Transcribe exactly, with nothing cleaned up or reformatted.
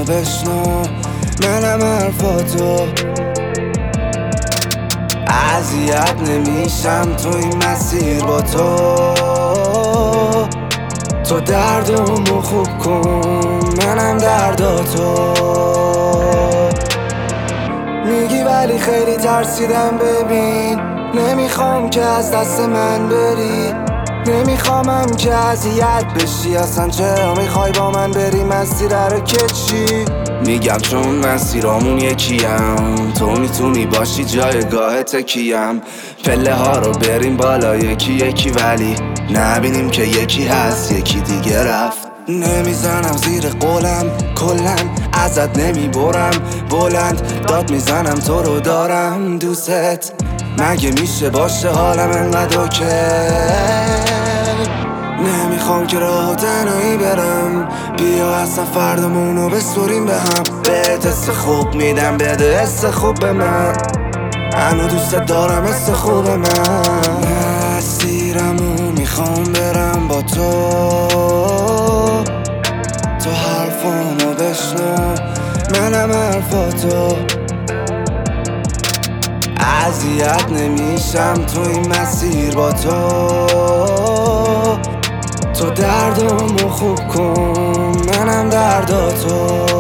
حرفامو بشنو، منم حرفاتو. اذیت نمیشم تو این مسیر با تو، تو دردمو خوب کن منم درداتو. میگی ولی خیلی ترسیدم ببین، نمیخوام که از دست من بری، نمیخوامم که اذیت بشی. اصلا چرا میخوای با من بری مسیر رو که چی؟ میگم چون مسیرامون یکیم، تو میتونی باشی جایگاه تکیم. پله ها رو بریم بالا یکی یکی، ولی نبینیم که یکی هست یکی دیگه رفت. نمیزنم زیر قولم کلن، ازت نمیبرم بلند، داد میزنم تو رو دارم دوست. مگه میشه باشه حالم انقدر اوکی؟ نمیخوام که راه تنهایی برم، بیا اصلا فردامونو بسپریم به هم. بهت حس خوب میدم بده حس خوب به من، هنو دوست دارم حس خوب من. مسیرمو میخوام برم با تو، تو حرفامو بشنو منم حرفاتو. اذیت نمیشم تو این مسیر با تو، تو دردمو خوب کن منم درداتو.